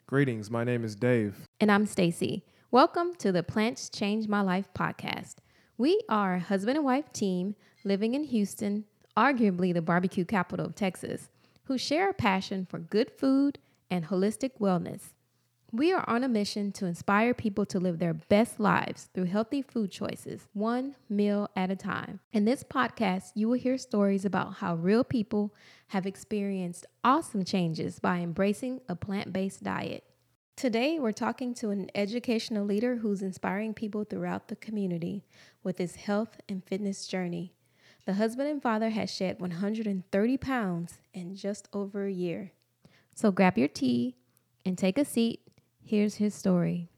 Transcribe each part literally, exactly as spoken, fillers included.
Greetings, my name is Dave. And I'm Stacy. Welcome to the Plants Change My Life podcast. We are a husband and wife team living in Houston, arguably the barbecue capital of Texas, who share a passion for good food and holistic wellness. We are on a mission to inspire people to live their best lives through healthy food choices, one meal at a time. In this podcast, you will hear stories about how real people have experienced awesome changes by embracing a plant-based diet. Today, we're talking to an educational leader who's inspiring people throughout the community with his health and fitness journey. The husband and father has shed one hundred thirty pounds in just over a year. So grab your tea and take a seat. Here's his story.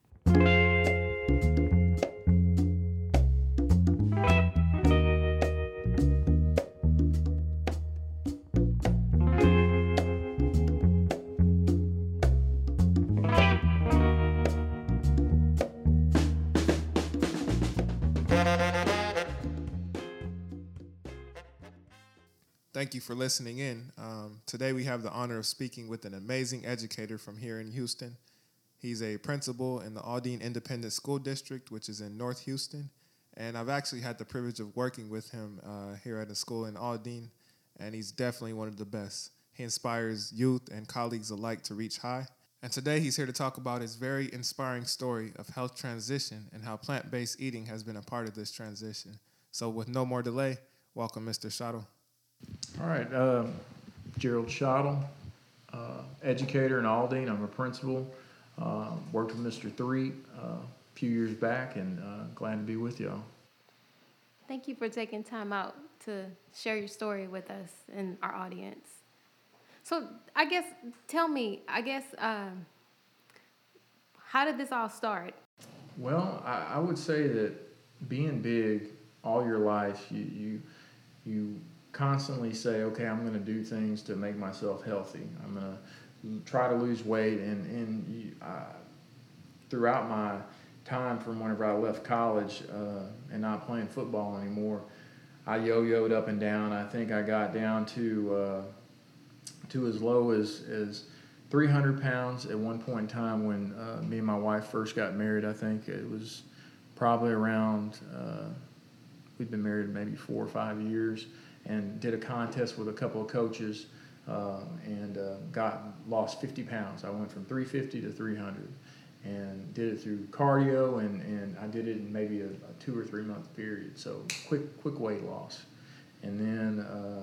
Thank you for listening in. Um, today we have the honor of speaking with an amazing educator from here in Houston. He's a principal in the Aldine Independent School District, which is in North Houston. And I've actually had the privilege of working with him uh, here at a school in Aldine, and he's definitely one of the best. He inspires youth and colleagues alike to reach high. And today he's here to talk about his very inspiring story of health transition and how plant-based eating has been a part of this transition. So with no more delay, welcome Mister Shottle. All right, uh, Gerald Shottle, uh, educator in Aldine. I'm a principal. Uh, worked with Mister Three uh, a few years back, and uh, glad to be with y'all. Thank you for taking time out to share your story with us and our audience. So I guess, tell me, I guess, um, how did this all start? Well, I, I would say that being big all your life, you you you constantly say, okay, I'm going to do things to make myself healthy. I'm going to try to lose weight, and and you, I, throughout my time from whenever I left college uh, and not playing football anymore, I yo-yoed up and down. I think I got down to uh, to as low as as three hundred pounds at one point in time when uh, me and my wife first got married. I think it was probably around uh, we'd been married maybe four or five years, and did a contest with a couple of coaches. Uh, and uh, got lost fifty pounds. I went from three fifty to three hundred, and did it through cardio, and, and I did it in maybe a, a two or three month period. So quick quick weight loss, and then uh,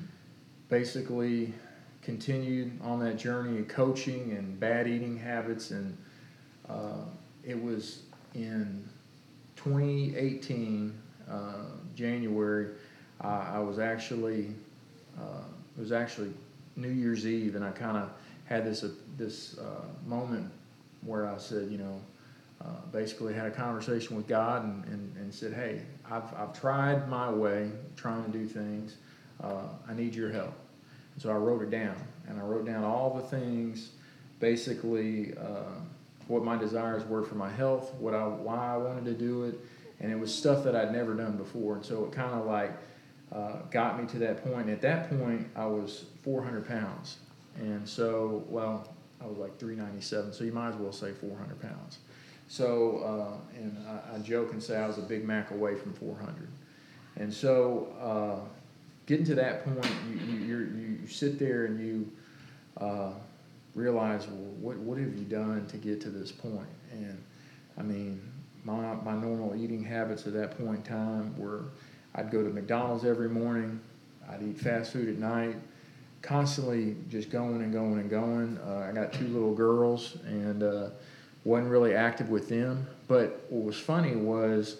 basically continued on that journey of coaching and bad eating habits. And uh, it was in twenty eighteen uh, January. Uh, I was actually uh, it was actually New Year's Eve, and I kind of had this uh, this uh, moment where I said, you know, uh, basically had a conversation with God, and, and, and said, hey, I've I've tried my way, trying to do things. Uh, I need your help. And so I wrote it down, and I wrote down all the things, basically uh, what my desires were for my health, what I why I wanted to do it, and it was stuff that I'd never done before. And so it kind of like Uh, got me to that point. At that point, I was four hundred pounds. And so, well, I was like three ninety-seven, so you might as well say four hundred pounds. So, uh, and I, I joke and say I was a Big Mac away from four hundred. And so, uh, getting to that point, you, you, you're, you sit there and you uh, realize, well, what, what have you done to get to this point? And, I mean, my, my normal eating habits at that point in time were I'd go to McDonald's every morning. I'd eat fast food at night, constantly just going and going and going. Uh, I got two little girls, and uh, wasn't really active with them. But what was funny was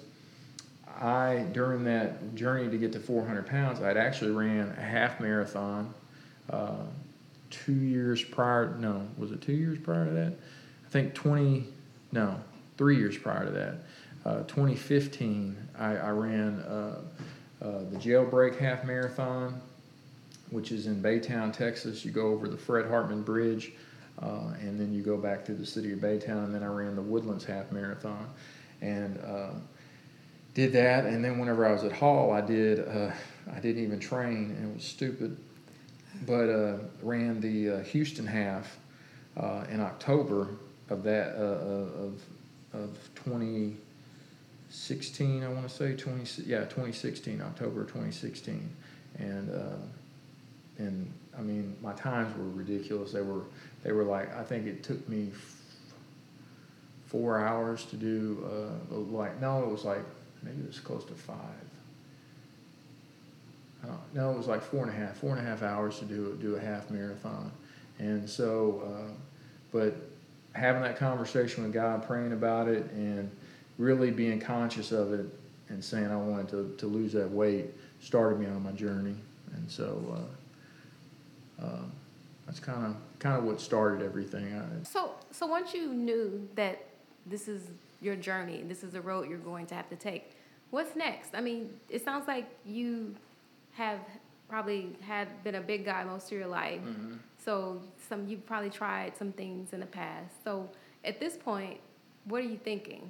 I, during that journey to get to four hundred pounds, I'd actually ran a half marathon uh, two years prior. No, was it two years prior to that? I think twenty, no, three years prior to that. Uh, twenty fifteen, I, I ran uh, uh, the Jailbreak Half Marathon, which is in Baytown, Texas. You go over the Fred Hartman Bridge, uh, and then you go back through the city of Baytown, and then I ran the Woodlands Half Marathon, and uh, did that. And then whenever I was at Hall, I did. Uh, I didn't even train, and it was stupid, but uh, ran the uh, Houston Half uh, in October of that uh, of of twenty sixteen, I want to say twenty yeah twenty sixteen, October twenty sixteen, and uh, and I mean my times were ridiculous. They were they were like, I think it took me f- four hours to do uh, like no it was like maybe it was close to five. I don't, no, it was like four and a half four and a half hours to do do a half marathon, and so uh, but having that conversation with God, praying about it, and really being conscious of it and saying I wanted to, to lose that weight started me on my journey. And so uh, uh, that's kind of kind of what started everything. I, So, so once you knew that this is your journey, this is the road you're going to have to take, what's next? I mean, it sounds like you have probably had been a big guy most of your life. Mm-hmm. So some you've probably tried some things in the past. So at this point, what are you thinking?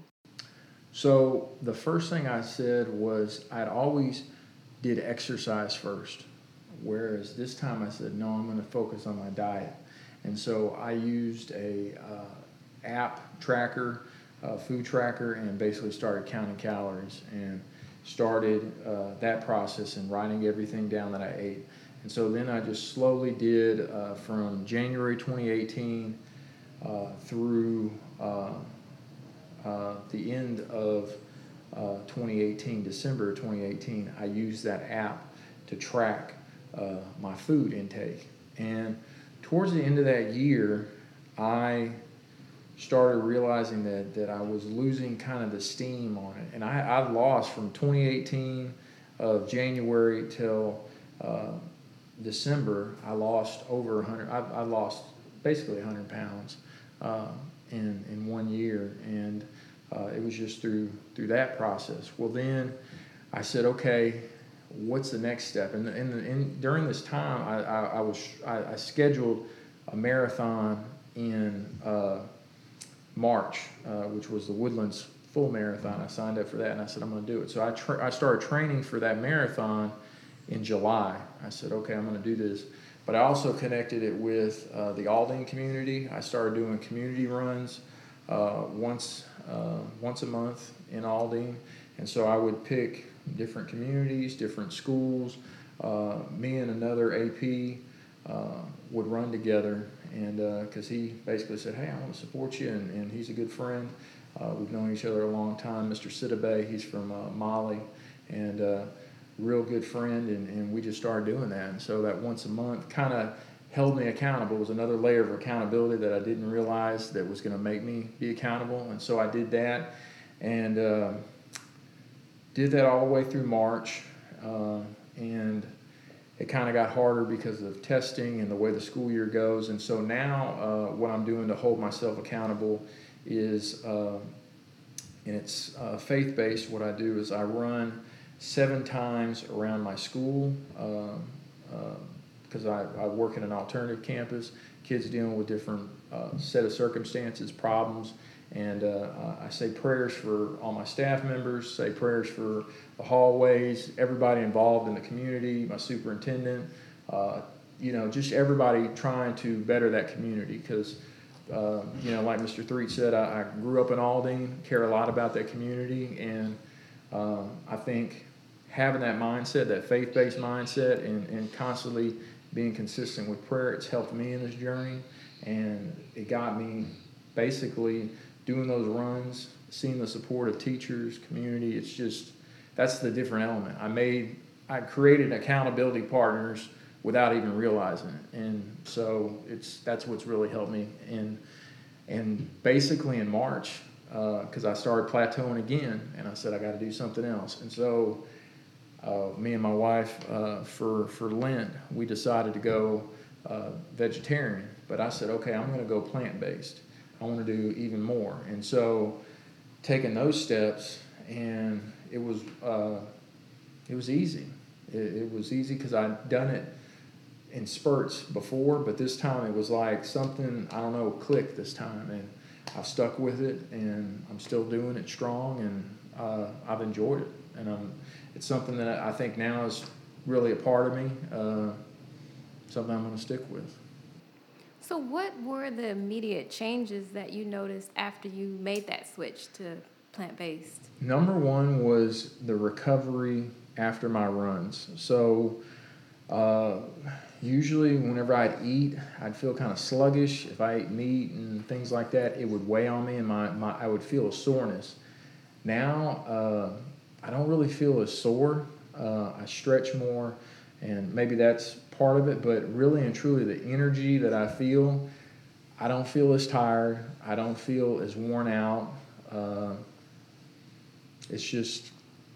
So the first thing I said was I'd always did exercise first, whereas this time I said, no, I'm going to focus on my diet. And so I used a uh, app tracker, uh, food tracker, and basically started counting calories and started uh, that process and writing everything down that I ate. And so then I just slowly did uh, from January twenty eighteen uh, through uh, uh, the end of uh, twenty eighteen, December twenty eighteen, I used that app to track uh, my food intake. And towards the end of that year, I started realizing that, that I was losing kind of the steam on it. And I, I lost from twenty eighteen of January till uh, December, I lost over one hundred, I, I lost basically one hundred pounds uh, in, in one year. And uh, it was just through, through that process. Well, then I said, okay, what's the next step? And, and, and during this time, I, I, I was I, I scheduled a marathon in uh, March, uh, which was the Woodlands Full Marathon. I signed up for that, and I said, I'm going to do it. So I tra- I started training for that marathon in July. I said, okay, I'm going to do this. But I also connected it with uh, the Aldine community. I started doing community runs uh, once uh, once a month in Aldine. And so I would pick different communities, different schools. Uh, me and another A P uh, would run together, and because uh, he basically said, hey, I want to support you, and, and he's a good friend. Uh, we've known each other a long time. Mister Sidibe, he's from uh, Mali, and uh, real good friend, and, and we just started doing that. And so that once a month kind of held me accountable. It was another layer of accountability that I didn't realize that was going to make me be accountable. And so I did that, and uh, did that all the way through March. Uh, and it kind of got harder because of testing and the way the school year goes. And so now uh, what I'm doing to hold myself accountable is, uh, and it's uh, faith-based, what I do is I run seven times around my school, because uh, uh, I, I work in an alternative campus, kids dealing with different uh, set of circumstances, problems, and uh, I say prayers for all my staff members, say prayers for the hallways, everybody involved in the community, my superintendent, uh, you know, just everybody trying to better that community, because uh, you know, like Mister Threet said, I, I grew up in Aldine, care a lot about that community, and uh, I think having that mindset, that faith-based mindset, and, and constantly being consistent with prayer, it's helped me in this journey, and it got me basically doing those runs, seeing the support of teachers, community. It's just, that's the different element. I made, I created accountability partners without even realizing it, and so it's that's what's really helped me. And and basically in March, because uh, I started plateauing again, and I said I got to do something else. And so uh, me and my wife, uh, for for Lent, we decided to go uh, vegetarian. But I said, okay, I'm going to go plant-based. I want to do even more. And so taking those steps, and it was uh, it was easy. It, it was easy because I'd done it in spurts before, but this time it was like something, I don't know, clicked this time, and I've stuck with it, and I'm still doing it strong, and uh, I've enjoyed it, and I'm, it's something that I think now is really a part of me, uh, something I'm going to stick with. So what were the immediate changes that you noticed after you made that switch to plant-based? Number one was the recovery after my runs. So uh, usually whenever I'd eat, I'd feel kind of sluggish. If I ate meat and things like that, it would weigh on me and my, my I would feel a soreness. Now uh, I don't really feel as sore. Uh, I stretch more, and maybe that's part of it, but really and truly the energy that I feel, I don't feel as tired. I don't feel as worn out. Uh, it's just,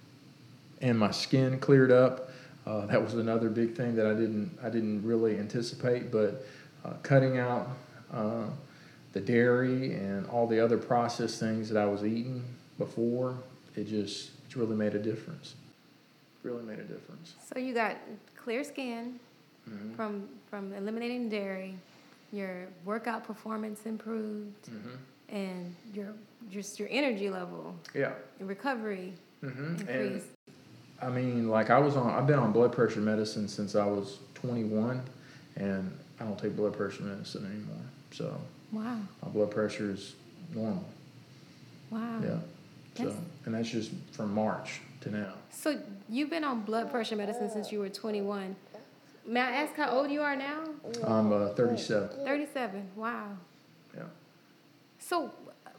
and my skin cleared up. Uh, that was another big thing that I didn't I didn't really anticipate, but uh, cutting out uh, the dairy and all the other processed things that I was eating before, it just it's really made a difference. Really made a difference. So you got clear skin Mm-hmm. from from eliminating dairy, your workout performance improved, Mm-hmm. and your just your energy level, Yeah. your recovery Mm-hmm. increased. And I mean, like I was on, I've been on blood pressure medicine since I was twenty-one, and I don't take blood pressure medicine anymore. So Wow. my blood pressure is normal. Wow. Yeah. So, That's- and that's just from March to now. So you've been on blood pressure medicine since you were twenty-one. May I ask how old you are now? I'm uh, thirty-seven. thirty-seven. Wow. Yeah. So,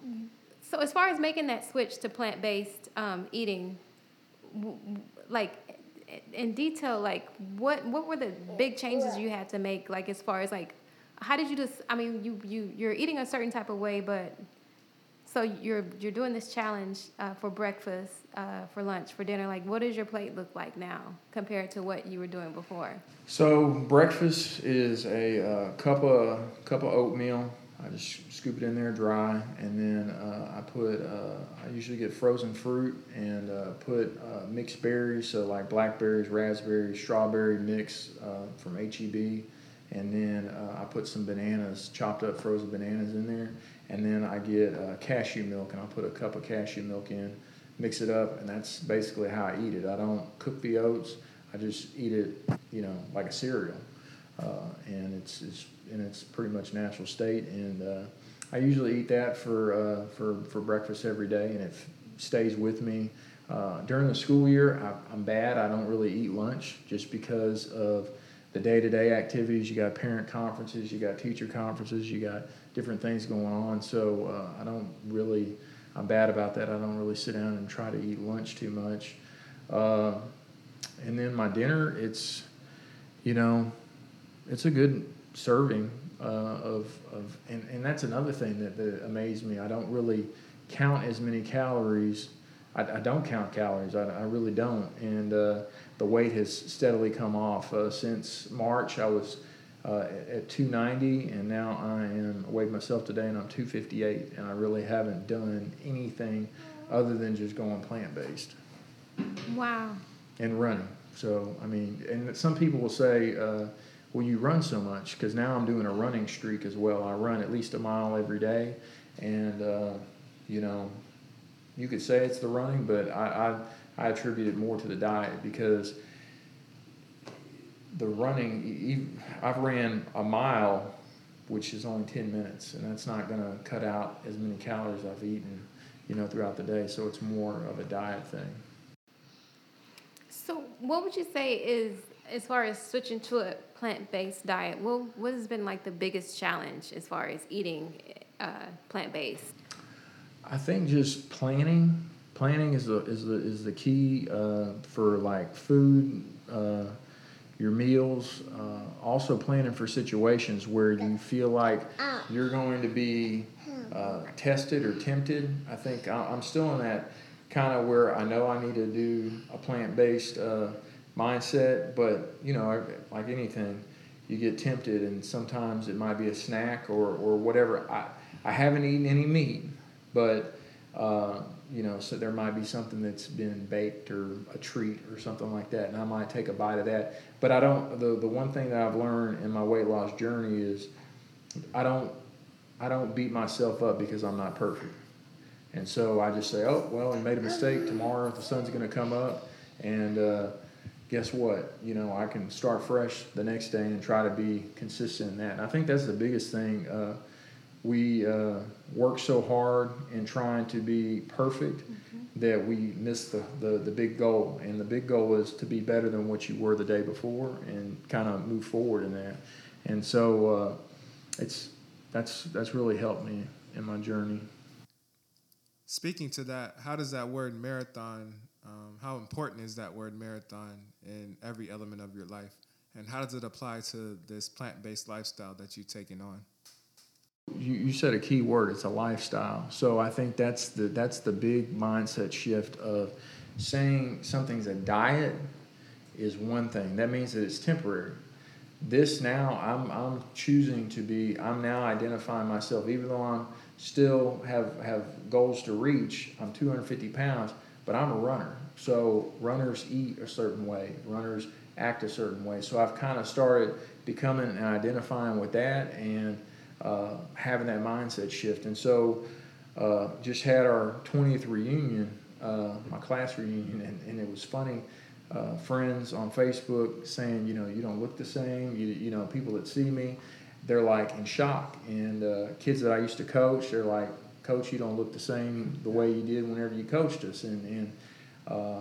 so as far as making that switch to plant-based um, eating, w- w- like in detail, like what what were the big changes you had to make? Like as far as like, how did you just? I mean, you you you're eating a certain type of way, but so you're you're doing this challenge uh, for breakfast, uh, for lunch, for dinner. Like, what does your plate look like now compared to what you were doing before? So breakfast is a uh, cup of cup of oatmeal. I just scoop it in there dry, and then uh, I put. Uh, I usually get frozen fruit and uh, put uh, mixed berries, so like blackberries, raspberries, strawberry mix uh, from H E B, and then uh, I put some bananas, chopped up frozen bananas in there, and then I get uh, cashew milk, and I'll put a cup of cashew milk in, mix it up, and that's basically how I eat it. I don't cook the oats. I just eat it, you know, like a cereal, uh, and it's, it's in its pretty much natural state. And uh, I usually eat that for uh, for for breakfast every day, and it f- stays with me. Uh, during the school year, I, I'm bad. I don't really eat lunch just because of the day-to-day activities. You got parent conferences, you got teacher conferences, you got different things going on. So uh, I don't really. I'm bad about that. I don't really sit down and try to eat lunch too much. Uh, And then my dinner, it's, you know, it's a good serving uh, of, of and, and that's another thing that, that amazed me. I don't really count as many calories. I, I don't count calories. I, I really don't. And uh, the weight has steadily come off. Uh, since March, I was uh, at two ninety, and now I am, I weighed myself today, and I'm two fifty-eight, and I really haven't done anything other than just going plant-based. Wow. And running. So, I mean, and some people will say, uh, well, you run so much, because now I'm doing a running streak as well. I run at least a mile every day, and, uh, you know, you could say it's the running, but I, I, I attribute it more to the diet, because the running, you, I've ran a mile, which is only ten minutes, and that's not going to cut out as many calories I've eaten, you know, throughout the day, so it's more of a diet thing. So what would you say is, as far as switching to a plant-based diet, what, what has been like the biggest challenge as far as eating uh, plant-based? I think just planning. Planning is the is the is the key uh, for like food, uh, your meals. Uh, also planning for situations where you feel like you're going to be uh, tested or tempted. I think I, I'm still in that kind of where I know I need to do a plant-based uh, mindset, but you know, like anything, you get tempted, and sometimes it might be a snack or, or whatever. I, I haven't eaten any meat, but uh, you know, so there might be something that's been baked or a treat or something like that, and I might take a bite of that. But I don't. The the one thing that I've learned in my weight loss journey is I don't I don't beat myself up because I'm not perfect. And so I just say, oh, well, we made a mistake. Tomorrow the sun's going to come up, and, uh, guess what? You know, I can start fresh the next day and try to be consistent in that. And I think that's the biggest thing. Uh, we uh, work so hard in trying to be perfect mm-hmm. that we miss the, the, the big goal. And the big goal is to be better than what you were the day before and kind of move forward in that. And so uh, it's that's that's really helped me in my journey. Speaking to that, how does that word marathon, um, how important is that word marathon in every element of your life? And how does it apply to this plant-based lifestyle that you've taken on? You, you said a key word, it's a lifestyle. So I think that's the that's the big mindset shift of saying something's a diet is one thing. That means that it's temporary. This now, I'm I'm choosing to be, I'm now identifying myself, even though I'm still have, have goals to reach. I'm two hundred fifty pounds, but I'm a runner. So runners eat a certain way. Runners act a certain way. So I've kind of started becoming and identifying with that and uh, having that mindset shift. And so uh, just had our twentieth reunion, uh, my class reunion, and, and it was funny. Uh, friends on Facebook saying, you know, you don't look the same. You, you know, people that see me, they're like in shock. And uh, kids that I used to coach, they're like, Coach, you don't look the same the way you did whenever you coached us. And, and uh,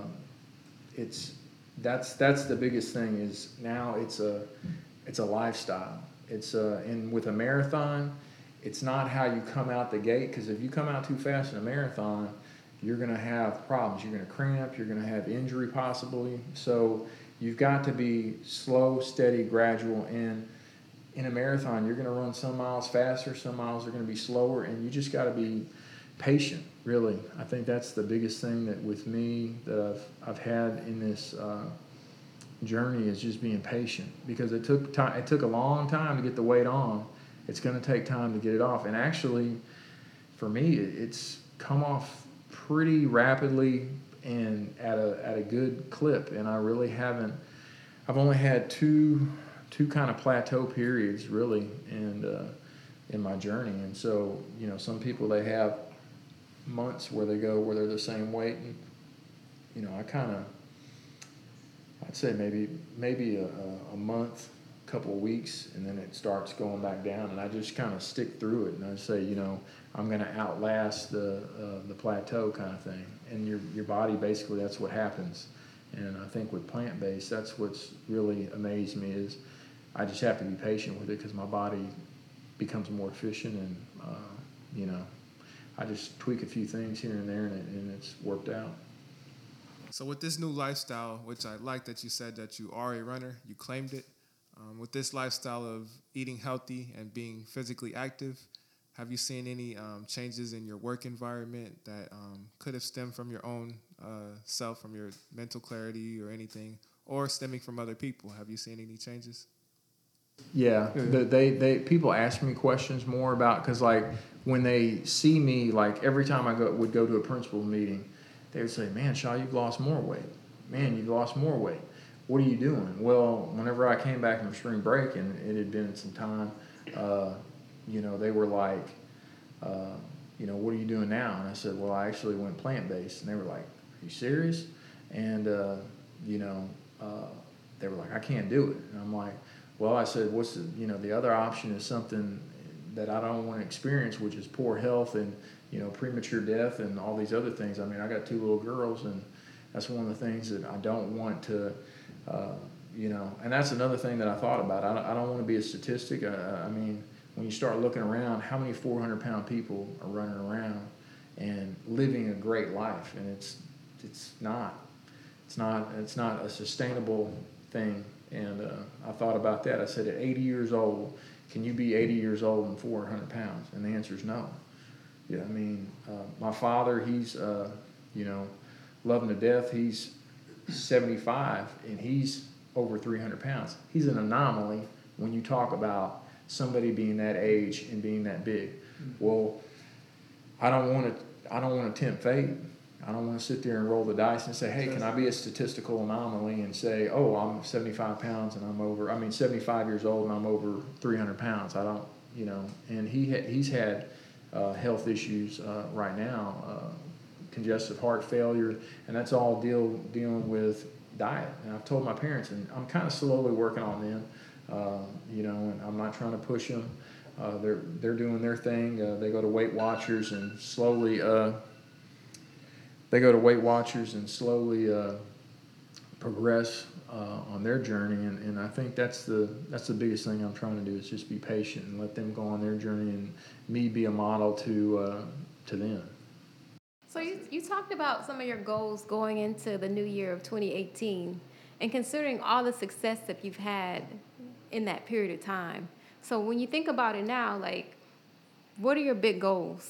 it's that's that's the biggest thing is now it's a it's a lifestyle. It's a, and with a marathon, it's not how you come out the gate, because if you come out too fast in a marathon, you're going to have problems. You're going to cramp. You're going to have injury possibly. So you've got to be slow, steady, gradual. And in a marathon, you're going to run some miles faster, some miles are going to be slower, and you just got to be patient, really. I think that's the biggest thing that with me that I've I've had in this uh, journey is just being patient, because it took time. It took a long time to get the weight on. It's going to take time to get it off. And actually, for me, it's come off pretty rapidly and at a at a good clip, and I really haven't. I've only had two two kind of plateau periods really, and uh, in my journey. And so, you know, some people, they have months where they go where they're the same weight, and you know, I kind of I'd say maybe maybe a, a month, couple of weeks, and then it starts going back down, and I just kind of stick through it, and I say, you know, I'm going to outlast the uh, the plateau kind of thing. And your your body, basically, that's what happens. And I think with plant-based, that's what's really amazed me is I just have to be patient with it, because my body becomes more efficient, and uh, you know, I just tweak a few things here and there, and, it, and it's worked out. So with this new lifestyle, which I like that you said that you are a runner, you claimed it. Um, with this lifestyle of eating healthy and being physically active, have you seen any um, changes in your work environment that um, could have stemmed from your own uh, self, from your mental clarity or anything, or stemming from other people? Have you seen any changes? Yeah, the, they they people ask me questions more about, because like when they see me, like every time I go would go to a principal meeting, they would say, "Man, Shaw, you've lost more weight. Man, you've lost more weight. What are you doing?" Well, whenever I came back from spring break and it had been some time, uh, you know, they were like, uh, you know, "What are you doing now?" And I said, "Well, I actually went plant-based." And they were like, "Are you serious?" And, uh, you know, uh, they were like, "I can't do it." And I'm like, well, I said, what's the, you know, the other option is something that I don't want to experience, which is poor health and, you know, premature death and all these other things. I mean, I got two little girls, and that's one of the things that I don't want to, uh, you know, and that's another thing that I thought about. I don't, I don't want to be a statistic. I, I mean, when you start looking around, how many four hundred pound people are running around and living a great life? And it's, it's not, it's not, it's not a sustainable thing. And uh, I thought about that. I said, at eighty years old, can you be eighty years old and four hundred pounds? And the answer is no. Yeah, I mean, uh, my father, he's, uh, you know, loving to death. He's seventy-five, and he's over three hundred pounds. He's an anomaly when you talk about somebody being that age and being that big. Mm-hmm. Well, I don't want to. I don't want to tempt fate. I don't want to sit there and roll the dice and say, hey, can I be a statistical anomaly and say, oh, I'm seventy-five pounds and I'm over, I mean, seventy-five years old and I'm over three hundred pounds. I don't, you know, and he ha- he's had uh, health issues uh, right now, uh, congestive heart failure, and that's all deal dealing with diet. And I've told my parents, and I'm kind of slowly working on them, uh, you know, and I'm not trying to push them. Uh, they're they're doing their thing. Uh, they go to Weight Watchers and slowly uh, they go to Weight Watchers and slowly uh, progress uh, on their journey. And, and I think that's the that's the biggest thing I'm trying to do is just be patient and let them go on their journey and me be a model to uh, to them. So you you talked about some of your goals going into the new year of twenty eighteen, and considering all the success that you've had in that period of time. So when you think about it now, like, what are your big goals?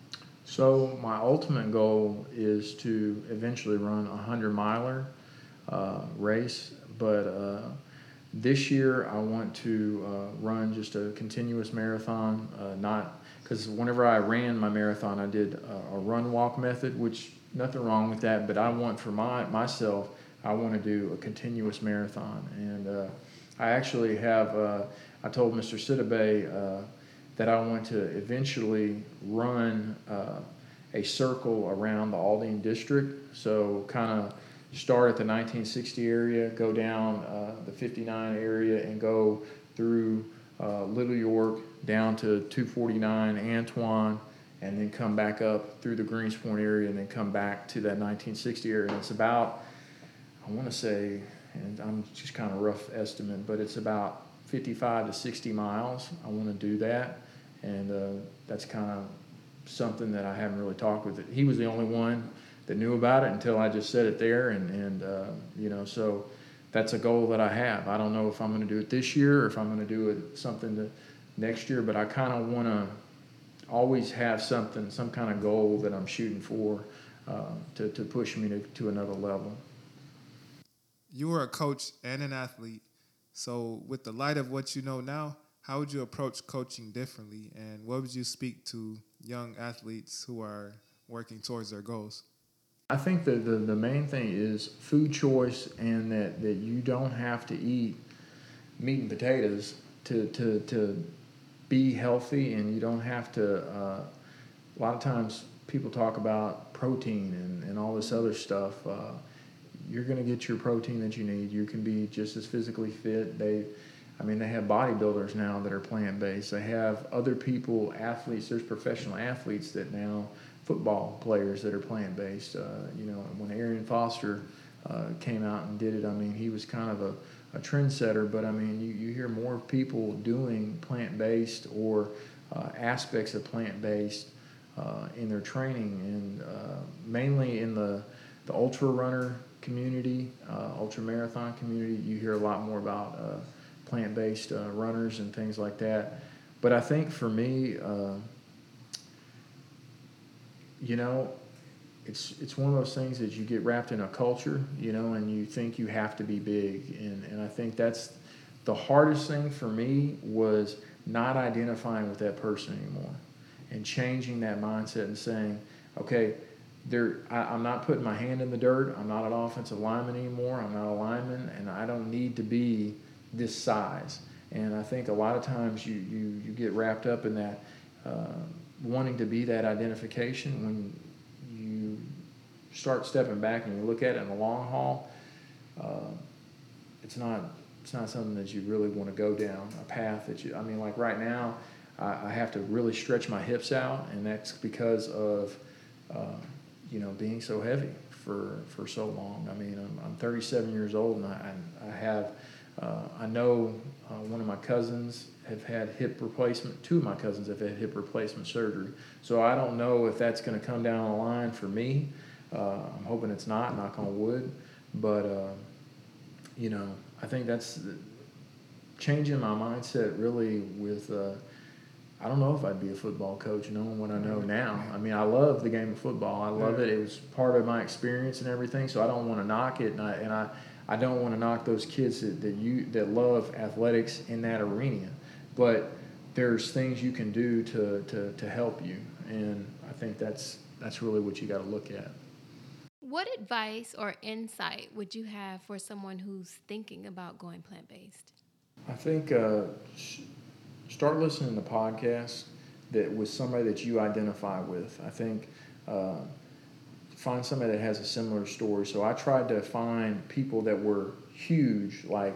So my ultimate goal is to eventually run a hundred miler uh, race, but uh, this year I want to uh, run just a continuous marathon. Uh, not because whenever I ran my marathon, I did a, a run walk method, which nothing wrong with that. But I want for my myself, I want to do a continuous marathon, and uh, I actually have. Uh, I told Mister Sidibe uh, that I want to eventually run uh, a circle around the Aldine district. So kind of start at the nineteen sixty area, go down uh, the fifty-nine area, and go through uh, Little York down to two forty-nine Antoine, and then come back up through the Greenspoint area, and then come back to that nineteen sixty area. And it's about, I want to say, and I'm just kind of rough estimate, but it's about fifty-five to sixty miles. I want to do that, and uh, that's kind of something that I haven't really talked with. It. He was the only one that knew about it until I just said it there, and and uh, you know, so that's a goal that I have. I don't know if I'm going to do it this year or if I'm going to do it something to next year, but I kind of want to always have something, some kind of goal that I'm shooting for uh, to to push me to, to another level. You were a coach and an athlete. So with the light of what you know now, how would you approach coaching differently? And what would you speak to young athletes who are working towards their goals? I think that the, the main thing is food choice, and that, that you don't have to eat meat and potatoes to, to, to be healthy, and you don't have to, uh, a lot of times people talk about protein and, and all this other stuff. Uh, you're going to get your protein that you need. You can be just as physically fit. They, I mean, they have bodybuilders now that are plant-based. They have other people, athletes. There's professional athletes that now, football players that are plant-based. Uh, you know, when Arian Foster uh, came out and did it, I mean, he was kind of a, a trendsetter. But, I mean, you, you hear more people doing plant-based or uh, aspects of plant-based uh, in their training, and uh, mainly in the, the ultra runner community, uh, ultra marathon community. You hear a lot more about uh, plant-based uh, runners and things like that. But I think for me, uh, you know, it's it's one of those things that you get wrapped in a culture, you know, and you think you have to be big. And, and I think that's the hardest thing for me, was not identifying with that person anymore and changing that mindset and saying, okay, there, I, I'm not putting my hand in the dirt. I'm not an offensive lineman anymore. I'm not a lineman, and I don't need to be this size. And I think a lot of times you, you, you get wrapped up in that, uh, wanting to be that identification. When you start stepping back and you look at it in the long haul, uh, it's not it's not something that you really want to go down a path that you. I mean, like right now, I, I have to really stretch my hips out, and that's because of uh, you know being so heavy for for so long. I mean, I'm, I'm thirty-seven years old, and I I have uh, I know uh, one of my cousins have had hip replacement. Two of my cousins have had hip replacement surgery. So I don't know if that's going to come down the line for me. Uh, I'm hoping it's not, knock on wood. But, uh, you know, I think that's changing my mindset really with, uh, I don't know if I'd be a football coach knowing what I know now. I mean, I love the game of football. I love it. It was part of my experience and everything, so I don't want to knock it. And I, and I, I don't want to knock those kids that, that, you, that love athletics in that arena. But there's things you can do to, to, to help you, and I think that's that's really what you got to look at. What advice or insight would you have for someone who's thinking about going plant-based? I think uh, start listening to podcasts that with somebody that you identify with. I think uh, find somebody that has a similar story. So I tried to find people that were huge, like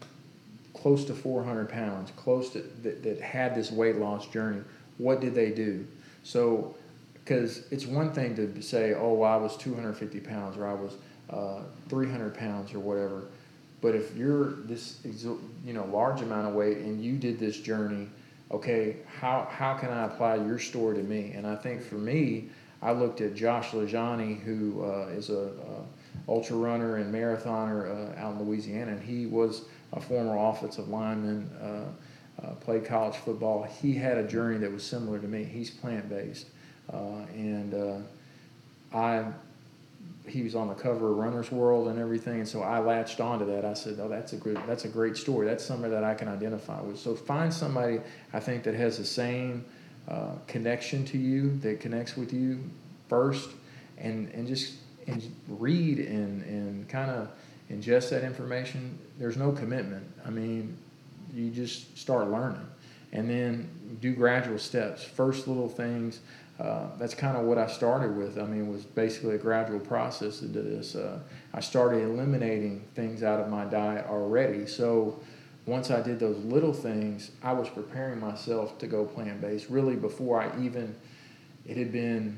close to four hundred pounds, close to that, that had this weight loss journey. What did they do? So, because it's one thing to say, oh, well, I was two hundred fifty pounds or I was uh, three hundred pounds or whatever. But if you're this, you know, large amount of weight and you did this journey, okay, how how can I apply your story to me? And I think for me, I looked at Josh Lajani, who uh, is a, a ultra runner and marathoner uh, out in Louisiana, and he was a former offensive lineman, uh, uh, played college football. He had a journey that was similar to me. He's plant-based, uh, and uh, I. He was on the cover of Runner's World and everything, and so I latched onto that. I said, "Oh, that's a good, that's a great story. That's somebody that I can identify with." So find somebody I think that has the same uh, connection to you, that connects with you first, and and just and read and and kind of ingest that information. There's no commitment. I mean, you just start learning, and then do gradual steps. First little things. Uh, that's kind of what I started with. I mean, it was basically a gradual process into this. Uh, I started eliminating things out of my diet already. So once I did those little things, I was preparing myself to go plant-based really before I even, it had been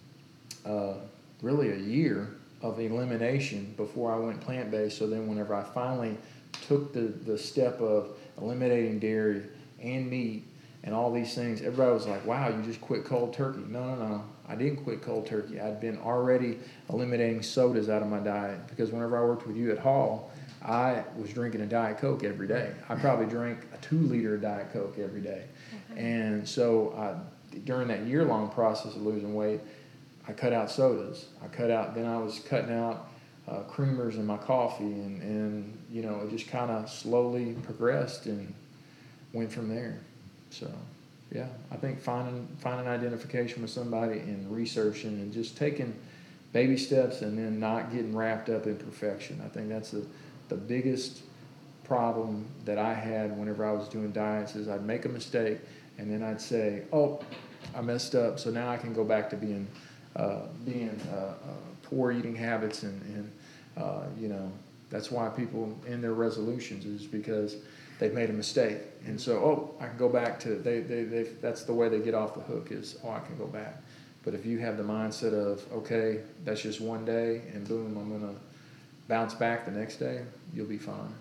uh, really a year of elimination before I went plant-based. So then whenever I finally took the, the step of eliminating dairy and meat, and all these things, everybody was like, wow, you just quit cold turkey. No, no, no, I didn't quit cold turkey. I'd been already eliminating sodas out of my diet because whenever I worked with you at Hall, I was drinking a Diet Coke every day. I probably drank a two-liter Diet Coke every day. Okay. And so I, during that year-long process of losing weight, I cut out sodas. I cut out, then I was cutting out uh, creamers in my coffee, and, and you know, it just kind of slowly progressed and went from there. So, yeah, I think finding finding identification with somebody and researching and just taking baby steps and then not getting wrapped up in perfection. I think that's the, the biggest problem that I had whenever I was doing diets is I'd make a mistake and then I'd say, oh, I messed up, so now I can go back to being uh, being uh, uh, poor eating habits and, and uh, you know, that's why people end their resolutions is because they've made a mistake. And so, oh, I can go back to, they, they, they, that's the way they get off the hook is, oh, I can go back. But if you have the mindset of, okay, that's just one day and boom, I'm going to bounce back the next day, you'll be fine.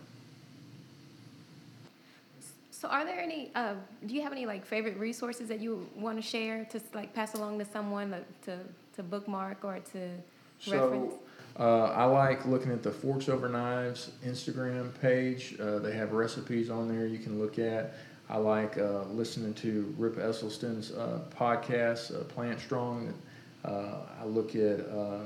So are there any, uh, do you have any like favorite resources that you want to share to like pass along to someone like, to, to bookmark or to so, reference? Uh, I like looking at the Forks Over Knives Instagram page. Uh, they have recipes on there you can look at. I like uh, listening to Rip Esselstyn's uh, podcast, uh, Plant Strong. Uh, I look at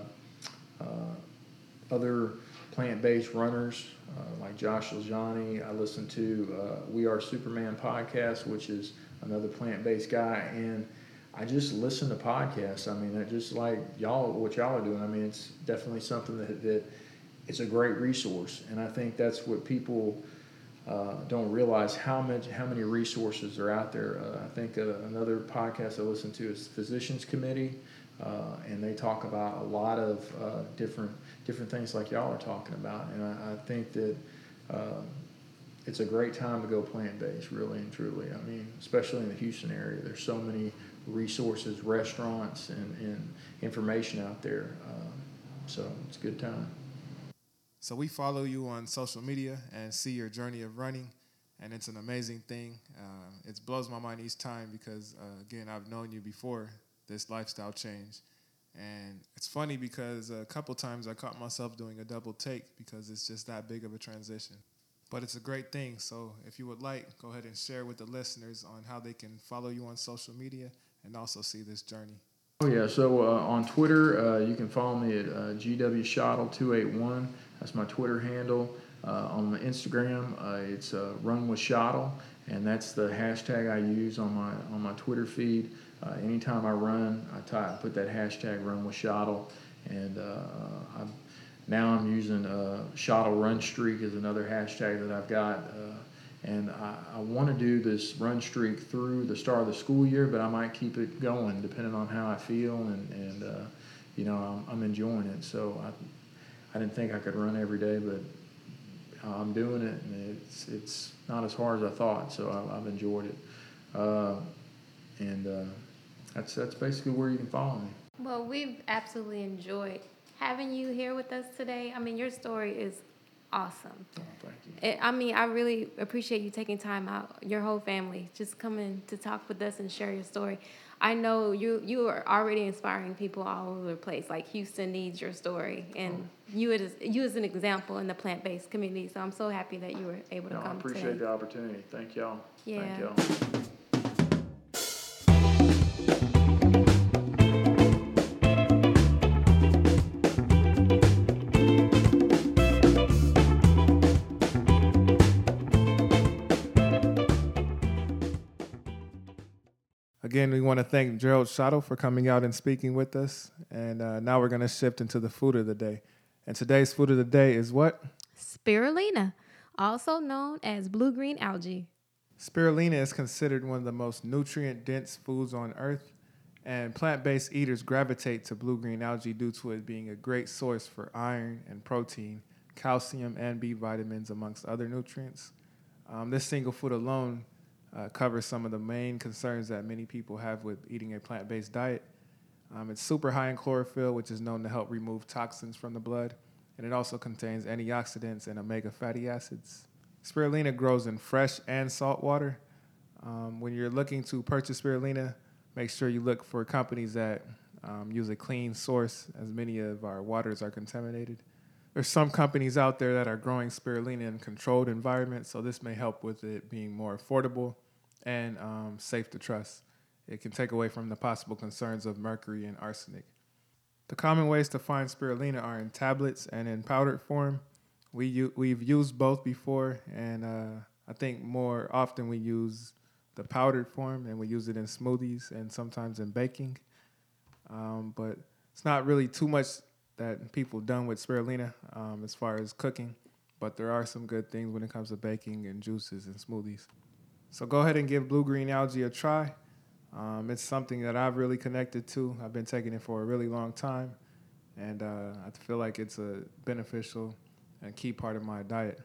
uh, uh, other plant-based runners uh, like Josh Lajani. I listen to uh, We Are Superman podcast, which is another plant-based guy. And I just listen to podcasts. I mean, I just like y'all, what y'all are doing. I mean, it's definitely something that, that it's a great resource. And I think that's what people uh, don't realize how much, how many resources are out there. Uh, I think uh, another podcast I listen to is Physicians Committee, uh, and they talk about a lot of uh, different different things like y'all are talking about. And I, I think that uh, it's a great time to go plant-based, really and truly. I mean, especially in the Houston area, there's so many resources, restaurants, and, and information out there. Um, so it's a good time. So we follow you on social media and see your journey of running, and it's an amazing thing. Uh, it blows my mind each time because, uh, again, I've known you before this lifestyle change. And it's funny because a couple times I caught myself doing a double take because it's just that big of a transition. But it's a great thing. So if you would like, go ahead and share with the listeners on how they can follow you on social media and also see this journey. Oh, yeah. So uh, on Twitter, uh, you can follow me at uh, G W Schottel two eight one. That's my Twitter handle. Uh, on the Instagram, uh, it's uh, Run with Schottel, and that's the hashtag I use on my on my Twitter feed. Uh, anytime I run, I type, put that hashtag Run with Schottel, and uh, I'm, now I'm using uh, Schottel Run Streak is another hashtag that I've got. Uh, And I, I want to do this run streak through the start of the school year, but I might keep it going depending on how I feel and, and uh, you know, I'm, I'm enjoying it. So I, I didn't think I could run every day, but I'm doing it, and it's it's not as hard as I thought. So I, I've enjoyed it, uh, and uh, that's that's basically where you can follow me. Well, we've absolutely enjoyed having you here with us today. I mean, your story is awesome. Oh, thank you. It, I mean, I really appreciate you taking time out, your whole family, just coming to talk with us and share your story. I know you you are already inspiring people all over the place. Like Houston needs your story, and you as you as an example in the plant-based community. So I'm so happy that you were able to no, come I appreciate today. the opportunity. Thank y'all. Yeah. Thank y'all. Again, we want to thank Gerald Schottel for coming out and speaking with us. And uh, now we're going to shift into the food of the day. And today's food of the day is what? Spirulina, also known as blue-green algae. Spirulina is considered one of the most nutrient-dense foods on Earth. And plant-based eaters gravitate to blue-green algae due to it being a great source for iron and protein, calcium, and B vitamins, amongst other nutrients. Um, this single food alone Uh, covers some of the main concerns that many people have with eating a plant-based diet. Um, it's super high in chlorophyll, which is known to help remove toxins from the blood, and it also contains antioxidants and omega fatty acids. Spirulina grows in fresh and salt water. Um, when you're looking to purchase spirulina, make sure you look for companies that um, use a clean source, as many of our waters are contaminated. There's some companies out there that are growing spirulina in controlled environments, so this may help with it being more affordable and um, safe to trust. It can take away from the possible concerns of mercury and arsenic. The common ways to find spirulina are in tablets and in powdered form. We u- we've used both before, and uh, I think more often we use the powdered form, and we use it in smoothies and sometimes in baking. Um, but it's not really too much that people done with spirulina um, as far as cooking, but there are some good things when it comes to baking and juices and smoothies. So go ahead and give blue-green algae a try. Um, it's something that I've really connected to. I've been taking it for a really long time, and uh, I feel like it's a beneficial and key part of my diet.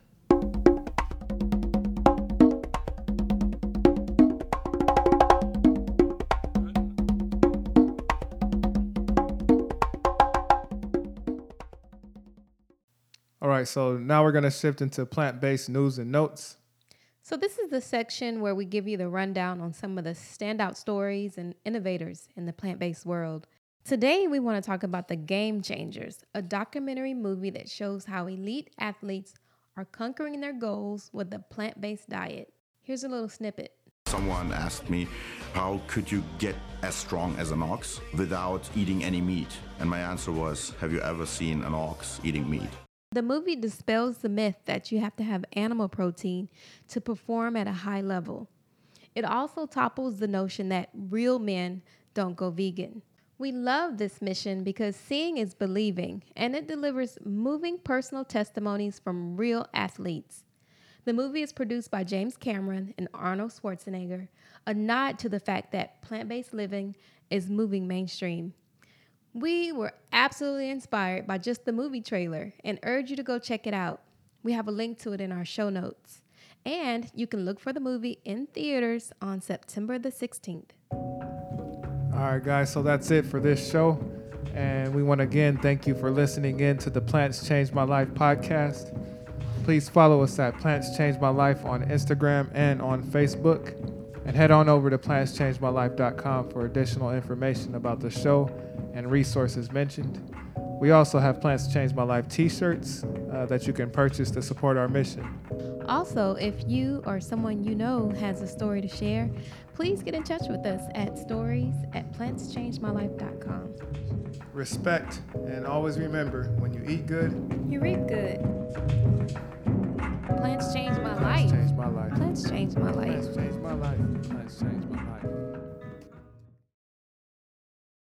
All right, so now we're going to shift into plant-based news and notes. So this is the section where we give you the rundown on some of the standout stories and innovators in the plant-based world. Today, we want to talk about The Game Changers, a documentary movie that shows how elite athletes are conquering their goals with a plant-based diet. Here's a little snippet. Someone asked me, how could you get as strong as an ox without eating any meat? And my answer was, have you ever seen an ox eating meat? The movie dispels the myth that you have to have animal protein to perform at a high level. It also topples the notion that real men don't go vegan. We love this mission because seeing is believing, and it delivers moving personal testimonies from real athletes. The movie is produced by James Cameron and Arnold Schwarzenegger, a nod to the fact that plant-based living is moving mainstream. We were absolutely inspired by just the movie trailer and urge you to go check it out. We have a link to it in our show notes. And you can look for the movie in theaters on September the sixteenth. All right, guys, so that's it for this show. And we want to again thank you for listening in to the Plants Change My Life podcast. Please follow us at Plants Change My Life on Instagram and on Facebook. And head on over to plants change my life dot com for additional information about the show and resources mentioned. We also have Plants Change My Life t-shirts uh, that you can purchase to support our mission. Also, if you or someone you know has a story to share, please get in touch with us at stories at plants change my life dot com. Respect, and always remember, when you eat good, You reap good. Plants change my plants life. change my life. Plants change my life. Plants change my life. Plants change my life.